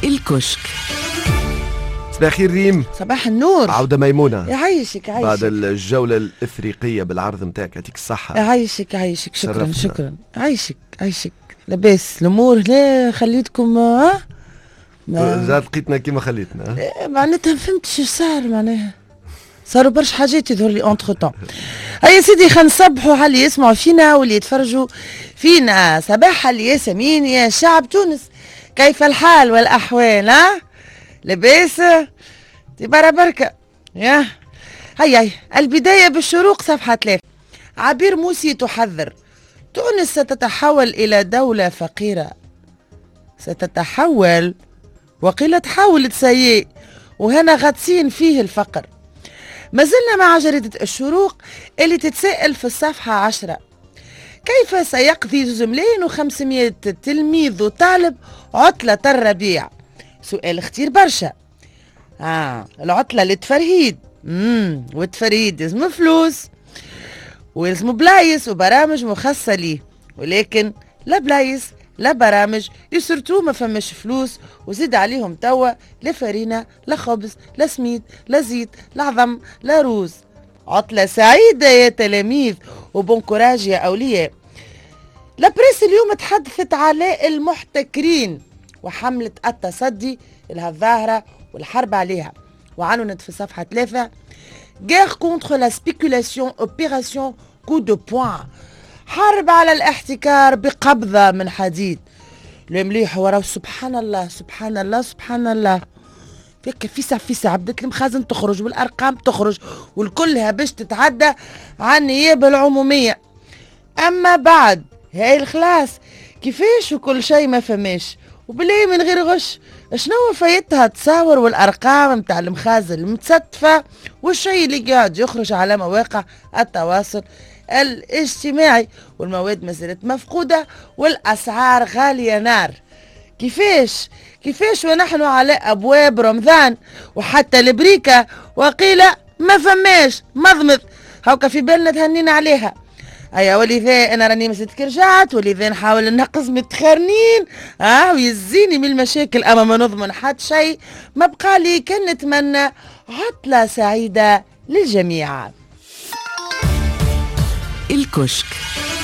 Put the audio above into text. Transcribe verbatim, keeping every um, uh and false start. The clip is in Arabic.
الكشك. صباح الخير ريم. صباح النور. عودة ميمونة. يعيشك يعيشك بعد الجولة الإفريقية بالعرض متاعك، يعطيك الصحة. يعيشك يعيشك شكرا شرفنا. شكرا. عيشك عيشك لاباس الأمور؟ لا خليتكم ها ما... زاد لقيتنا كيما خليتنا. معناتها ما فهمتش ايش صار، معناها صاروا برشا حاجات يظهر لي اونتخ طون. هيا سيدي خلينا نصبحوا على اللي يسمعوا فينا واللي يتفرجوا فينا. صباح الياسمين يا شعب تونس، كيف الحال والأحوال؟ ها لاباس تبارك بركة. يا هيا هيا البداية بالشروق صفحة ثلاثة. عبير موسي تحذر: تونس ستتحول إلى دولة فقيرة. ستتحول وقيل تحولت سيء، وهنا غطسين فيه الفقر. ما زلنا مع جريدة الشروق اللي تتساءل في الصفحة عشرة: كيف سيقضي زملين وخمسمائة تلميذ وطالب عطلة الربيع؟ سؤال اختير برشا. آه العطلة للتفرهيد. امم والتفرهيد لازم فلوس ولازم بلايص وبرامج مخصصة ليه، ولكن لا بلايص لا برامج، يسرتو ما فماش فلوس، وزيد عليهم توا لا فرينة لا خبز لا سميد لا زيت لا عظم لا روز. عطلة سعيدة يا تلاميذ وبون كوراج يا أولياء. لابريس اليوم تحدثت على المحتكرين وحملة التصدي لها الظاهرة والحرب عليها، وعنونت في صفحة ثلاثة: guerre contre la spéculation opération coup de poing، حرب على الاحتكار بقبضة من حديد. المليح وراه سبحان الله سبحان الله سبحان الله، فيك في ساعة في ساعة بدت المخازن تخرج والأرقام تخرج والكلها باش تتعدى عن النيابة العمومية. أما بعد هاي الخلاص كيفاش وكل شيء ما فماش وبلاي من غير غش. شنو فايتها تصاور والأرقام متاع المخازن المتستفة والشيء اللي قاعد يخرج على مواقع التواصل الاجتماعي، والمواد ما زالت مفقودة والأسعار غالية نار. كيفاش كيفاش ونحن على أبواب رمضان وحتى البريكة وقيل ما فماش مضمض، هاوكا في بالنا تهنينا عليها. ايا ولذا انا راني مازلت رجعت، ولذا نحاول نقص من التخارنين اه ويزيني من المشاكل، اما ما نضمن حد شيء. ما بقى لي كان نتمنى عطلة سعيدة للجميع. الكشك.